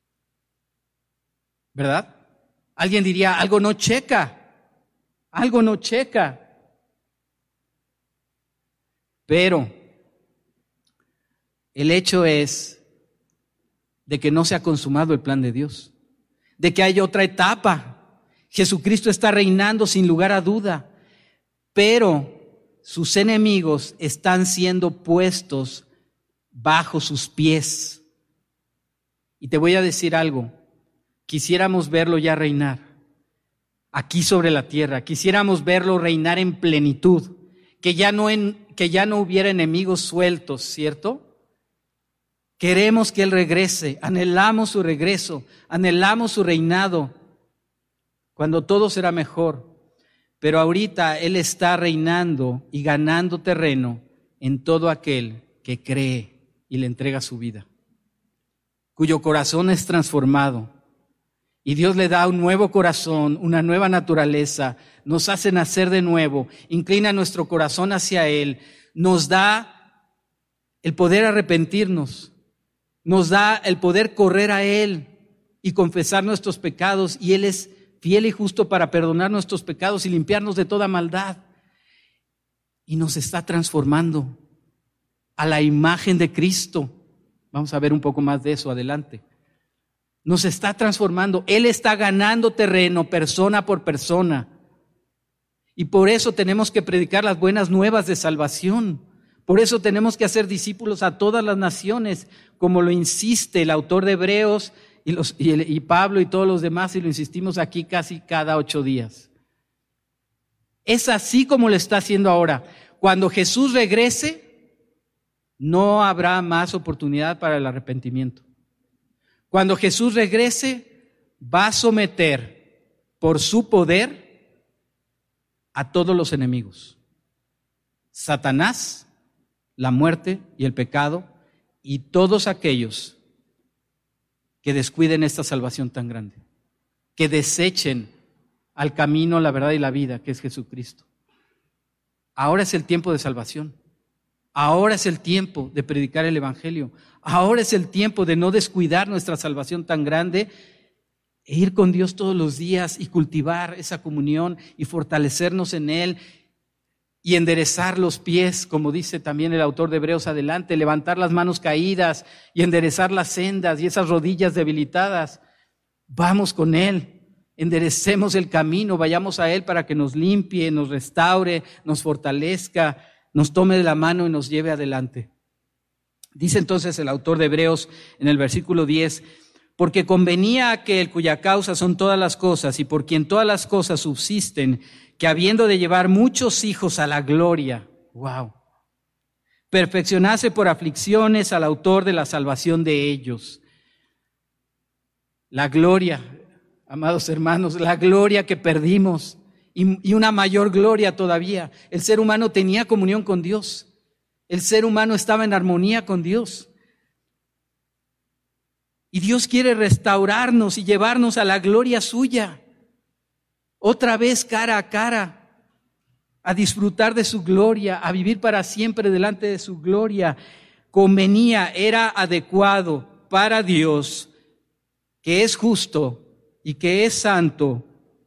¿Verdad? Alguien diría, algo no checa, algo no checa. Pero el hecho es de que no se ha consumado el plan de Dios, de que hay otra etapa. Jesucristo está reinando sin lugar a duda, pero sus enemigos están siendo puestos bajo sus pies. Y te voy a decir algo, quisiéramos verlo ya reinar aquí sobre la tierra, quisiéramos verlo reinar en plenitud, que ya no, en, que ya no hubiera enemigos sueltos, ¿cierto? Queremos que Él regrese, anhelamos su regreso, anhelamos su reinado, cuando todo será mejor. Pero ahorita Él está reinando y ganando terreno en todo aquel que cree y le entrega su vida, cuyo corazón es transformado. Y Dios le da un nuevo corazón, una nueva naturaleza, nos hace nacer de nuevo, inclina nuestro corazón hacia Él, nos da el poder arrepentirnos, nos da el poder correr a Él y confesar nuestros pecados, y Él es fiel y justo para perdonar nuestros pecados y limpiarnos de toda maldad. Y nos está transformando a la imagen de Cristo. Vamos a ver un poco más de eso adelante. Nos está transformando. Él está ganando terreno persona por persona. Y por eso tenemos que predicar las buenas nuevas de salvación. Por eso tenemos que hacer discípulos a todas las naciones, como lo insiste el autor de Hebreos y, los, y, el, y Pablo y todos los demás, y lo insistimos aquí casi cada ocho días. Es así como lo está haciendo ahora. Cuando Jesús regrese, no habrá más oportunidad para el arrepentimiento. Cuando Jesús regrese, va a someter por su poder a todos los enemigos. Satanás, la muerte y el pecado, y todos aquellos que descuiden esta salvación tan grande, que desechen al camino, la verdad y la vida, que es Jesucristo. Ahora es el tiempo de salvación. Ahora es el tiempo de predicar el evangelio. Ahora es el tiempo de no descuidar nuestra salvación tan grande e ir con Dios todos los días y cultivar esa comunión y fortalecernos en Él y enderezar los pies, como dice también el autor de Hebreos adelante, levantar las manos caídas y enderezar las sendas y esas rodillas debilitadas. Vamos con Él, enderecemos el camino, vayamos a Él para que nos limpie, nos restaure, nos fortalezca, nos tome de la mano y nos lleve adelante. Dice entonces el autor de Hebreos en el versículo diez, porque convenía a aquel cuya causa son todas las cosas y por quien todas las cosas subsisten, que habiendo de llevar muchos hijos a la gloria, wow, perfeccionase por aflicciones al autor de la salvación de ellos. La gloria, amados hermanos, la gloria que perdimos y, y una mayor gloria todavía. El ser humano tenía comunión con Dios. El ser humano estaba en armonía con Dios. Y Dios quiere restaurarnos y llevarnos a la gloria suya. Otra vez cara a cara, a disfrutar de su gloria, a vivir para siempre delante de su gloria. Convenía, era adecuado para Dios, que es justo y que es santo,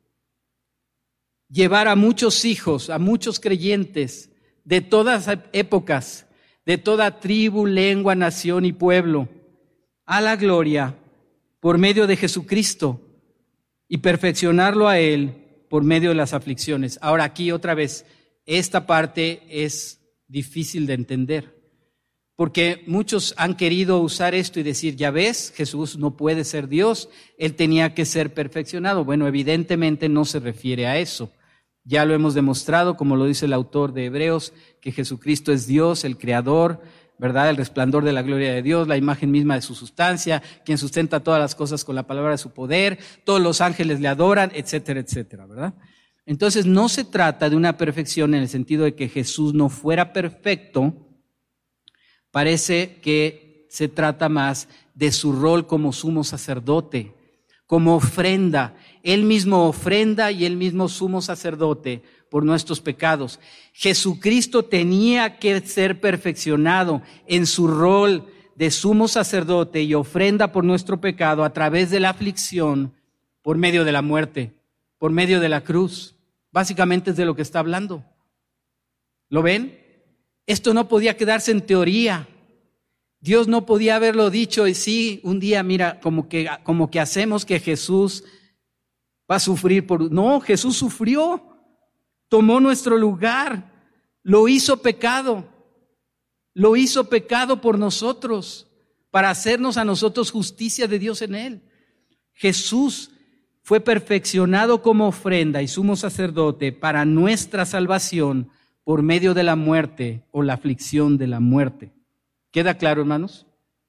llevar a muchos hijos, a muchos creyentes de todas épocas, de toda tribu, lengua, nación y pueblo, a la gloria por medio de Jesucristo y perfeccionarlo a Él por medio de las aflicciones. Ahora aquí otra vez, esta parte es difícil de entender, porque muchos han querido usar esto y decir, ya ves, Jesús no puede ser Dios, Él tenía que ser perfeccionado. Bueno, evidentemente no se refiere a eso. Ya lo hemos demostrado, como lo dice el autor de Hebreos, que Jesucristo es Dios, el Creador, ¿verdad? El resplandor de la gloria de Dios, la imagen misma de su sustancia, quien sustenta todas las cosas con la palabra de su poder, todos los ángeles le adoran, etcétera, etcétera, ¿verdad? Entonces no se trata de una perfección en el sentido de que Jesús no fuera perfecto, parece que se trata más de su rol como sumo sacerdote, como ofrenda. Él mismo ofrenda y él mismo sumo sacerdote por nuestros pecados. Jesucristo tenía que ser perfeccionado en su rol de sumo sacerdote y ofrenda por nuestro pecado a través de la aflicción por medio de la muerte, por medio de la cruz. Básicamente es de lo que está hablando. ¿Lo ven? Esto no podía quedarse en teoría. Dios no podía haberlo dicho y sí, un día, mira, como que, como que hacemos que Jesús va a sufrir por... No, Jesús sufrió. Tomó nuestro lugar, lo hizo pecado, lo hizo pecado por nosotros, para hacernos a nosotros justicia de Dios en Él. Jesús fue perfeccionado como ofrenda y sumo sacerdote para nuestra salvación por medio de la muerte o la aflicción de la muerte. ¿Queda claro, hermanos?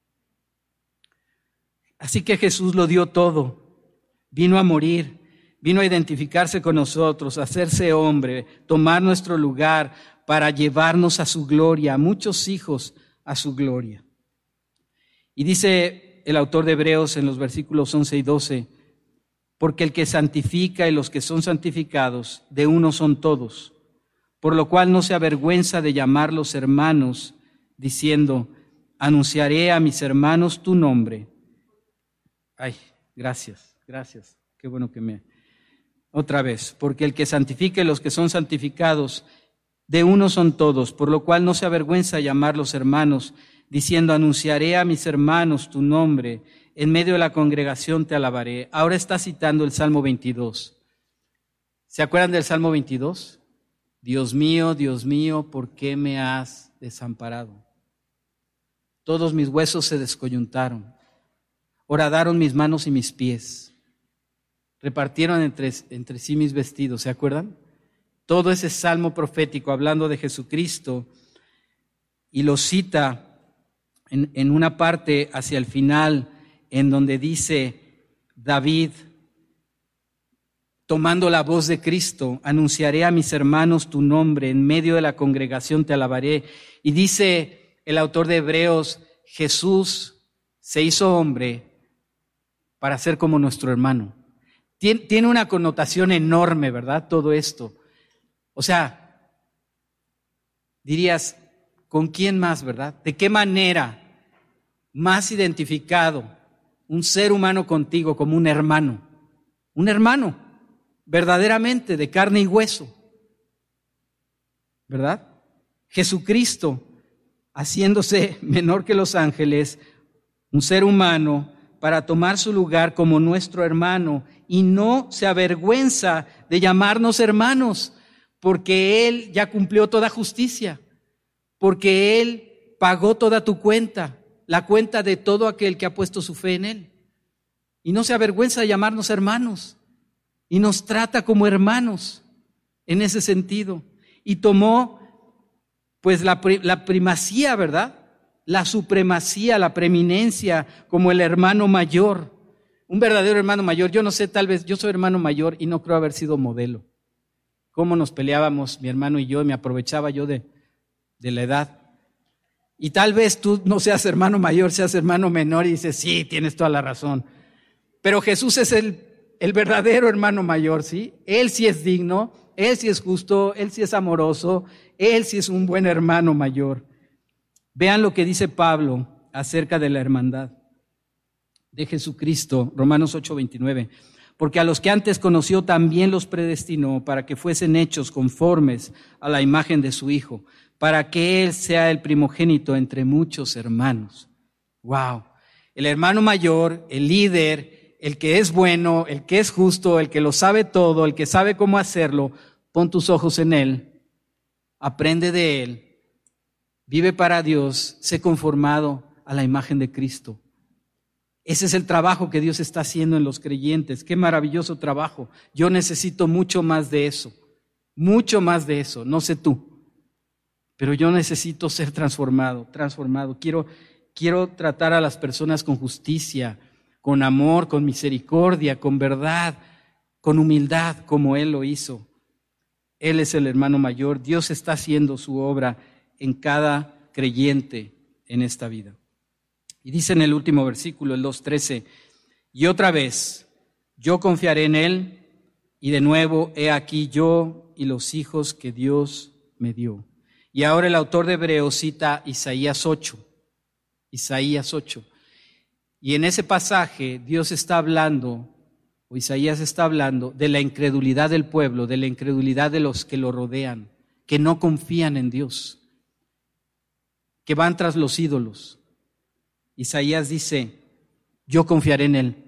Así que Jesús lo dio todo, vino a morir. Vino a identificarse con nosotros, a hacerse hombre, tomar nuestro lugar para llevarnos a su gloria, a muchos hijos a su gloria. Y dice el autor de Hebreos en los versículos once y doce, porque el que santifica y los que son santificados, de uno son todos, por lo cual no se avergüenza de llamarlos hermanos, diciendo, anunciaré a mis hermanos tu nombre. Ay, gracias, gracias, qué bueno que me... Otra vez, porque el que santifica y los que son santificados, de uno son todos, por lo cual no se avergüenza llamarlos hermanos, diciendo, anunciaré a mis hermanos tu nombre, en medio de la congregación te alabaré. Ahora está citando el Salmo veintidós. ¿Se acuerdan del Salmo veintidós? Dios mío, Dios mío, ¿por qué me has desamparado? Todos mis huesos se descoyuntaron, horadaron mis manos y mis pies. Repartieron entre, entre sí mis vestidos, ¿se acuerdan? Todo ese salmo profético hablando de Jesucristo, y lo cita en, en una parte hacia el final, en donde dice David, tomando la voz de Cristo, anunciaré a mis hermanos tu nombre, en medio de la congregación te alabaré. Y dice el autor de Hebreos, Jesús se hizo hombre para ser como nuestro hermano. Tiene una connotación enorme, ¿verdad? Todo esto. O sea, dirías, ¿con quién más, verdad? ¿De qué manera más identificado un ser humano contigo como un hermano? Un hermano, verdaderamente, de carne y hueso, ¿verdad? Jesucristo, haciéndose menor que los ángeles, un ser humano, para tomar su lugar como nuestro hermano, y no se avergüenza de llamarnos hermanos, porque Él ya cumplió toda justicia, porque Él pagó toda tu cuenta, la cuenta de todo aquel que ha puesto su fe en Él. y no se avergüenza de llamarnos hermanos y nos trata como hermanos en ese sentido. Y tomó pues la, la primacía, ¿verdad? La supremacía, la preeminencia como el hermano mayor, un verdadero hermano mayor. Yo no sé, tal vez yo soy hermano mayor y no creo haber sido modelo. Cómo nos peleábamos mi hermano y yo, y me aprovechaba yo de, de la edad. Y tal vez tú no seas hermano mayor, seas hermano menor y dices, sí, tienes toda la razón. Pero Jesús es el, el verdadero hermano mayor, ¿sí? Él sí es digno, Él sí es justo, Él sí es amoroso, Él sí es un buen hermano mayor. Vean lo que dice Pablo acerca de la hermandad de Jesucristo, Romanos ocho veintinueve. Porque a los que antes conoció también los predestinó para que fuesen hechos conformes a la imagen de su Hijo, para que Él sea el primogénito entre muchos hermanos. Wow. El hermano mayor, el líder, el que es bueno, el que es justo, el que lo sabe todo, el que sabe cómo hacerlo, pon tus ojos en Él, aprende de Él, vive para Dios, sé conformado a la imagen de Cristo. Ese es el trabajo que Dios está haciendo en los creyentes. Qué maravilloso trabajo. Yo necesito mucho más de eso, mucho más de eso, no sé tú, pero yo necesito ser transformado, transformado. Quiero, quiero tratar a las personas con justicia, con amor, con misericordia, con verdad, con humildad, como Él lo hizo. Él es el hermano mayor. Dios está haciendo su obra en cada creyente en esta vida. Y dice en el último versículo, el dos trece, y otra vez, yo confiaré en Él, y de nuevo, he aquí yo y los hijos que Dios me dio. Y ahora el autor de Hebreos cita Isaías ocho, Isaías ocho. Y en ese pasaje Dios está hablando, o Isaías está hablando, de la incredulidad del pueblo, de la incredulidad de los que lo rodean, que no confían en Dios, que van tras los ídolos. Isaías dice, yo confiaré en Él.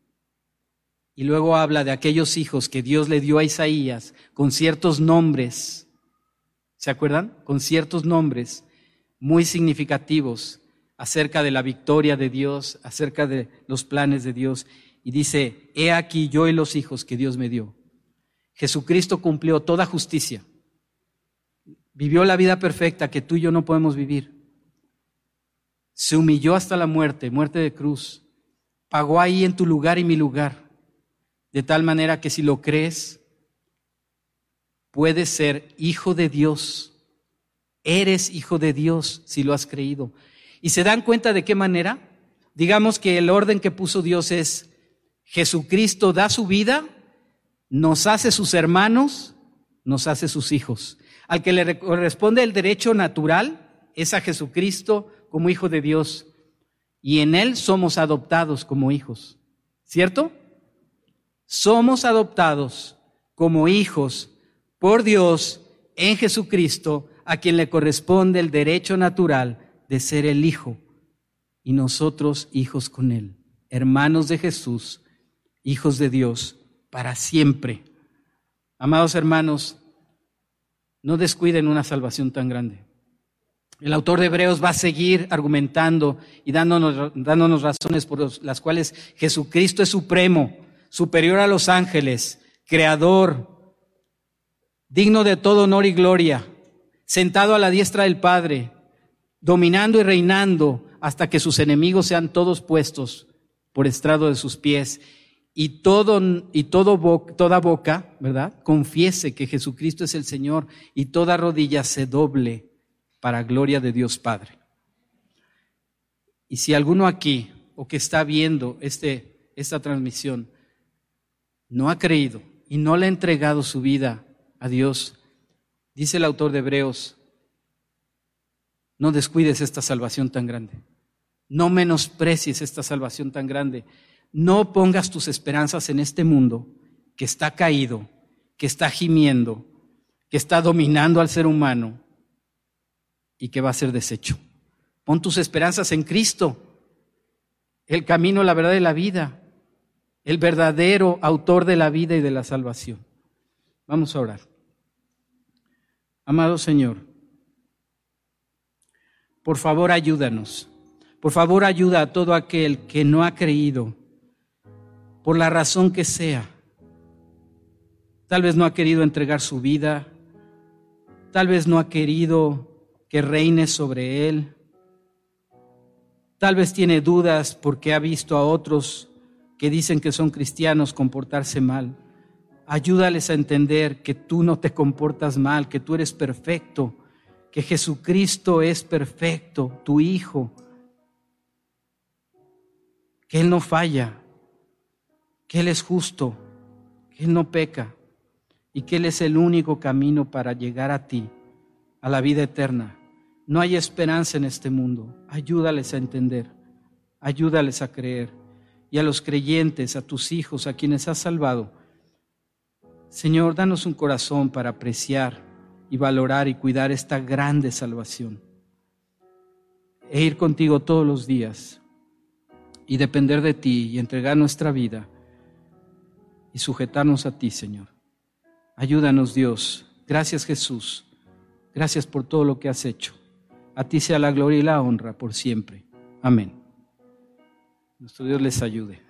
Y luego habla de aquellos hijos que Dios le dio a Isaías con ciertos nombres, ¿se acuerdan? Con ciertos nombres muy significativos acerca de la victoria de Dios, acerca de los planes de Dios. Y dice, he aquí yo y los hijos que Dios me dio. Jesucristo cumplió toda justicia. Vivió la vida perfecta que tú y yo no podemos vivir. Se humilló hasta la muerte, muerte de cruz. Pagó ahí en tu lugar y mi lugar. De tal manera que si lo crees, puedes ser hijo de Dios. Eres hijo de Dios si lo has creído. ¿Y se dan cuenta de qué manera? Digamos que el orden que puso Dios es, Jesucristo da su vida, nos hace sus hermanos, nos hace sus hijos. Al que le corresponde el derecho natural es a Jesucristo como hijo de Dios, y en Él somos adoptados como hijos, ¿cierto? Somos adoptados como hijos por Dios en Jesucristo, a quien le corresponde el derecho natural de ser el hijo, y nosotros hijos con Él, hermanos de Jesús, hijos de Dios para siempre. Amados hermanos, no descuiden una salvación tan grande. El autor de Hebreos va a seguir argumentando y dándonos, dándonos razones por las cuales Jesucristo es supremo, superior a los ángeles, creador, digno de todo honor y gloria, sentado a la diestra del Padre, dominando y reinando hasta que sus enemigos sean todos puestos por estrado de sus pies. Y todo, y todo bo, toda boca, ¿verdad?, confiese que Jesucristo es el Señor, y toda rodilla se doble para gloria de Dios Padre. Y si alguno aquí, o que está viendo este, esta transmisión, no ha creído y no le ha entregado su vida a Dios, dice el autor de Hebreos, no descuides esta salvación tan grande, no menosprecies esta salvación tan grande, no pongas tus esperanzas en este mundo que está caído, que está gimiendo, que está dominando al ser humano y que va a ser deshecho. Pon tus esperanzas en Cristo, el camino, la verdad y la vida, el verdadero autor de la vida y de la salvación. Vamos a orar. Amado Señor, por favor ayúdanos, por favor ayuda a todo aquel que no ha creído, por la razón que sea. Tal vez no ha querido entregar su vida, tal vez no ha querido que reine sobre él, tal vez tiene dudas porque ha visto a otros que dicen que son cristianos comportarse mal. Ayúdales a entender que tú no te comportas mal, que tú eres perfecto, que Jesucristo es perfecto, tu Hijo, que Él no falla, que Él es justo, que Él no peca y que Él es el único camino para llegar a ti, a la vida eterna. No hay esperanza en este mundo. Ayúdales a entender, ayúdales a creer. Y a los creyentes, a tus hijos, a quienes has salvado, Señor, danos un corazón para apreciar y valorar y cuidar esta grande salvación. E ir contigo todos los días y depender de ti y entregar nuestra vida y sujetarnos a ti, Señor. Ayúdanos, Dios. Gracias, Jesús. Gracias por todo lo que has hecho. A ti sea la gloria y la honra por siempre. Amén. Nuestro Dios les ayude.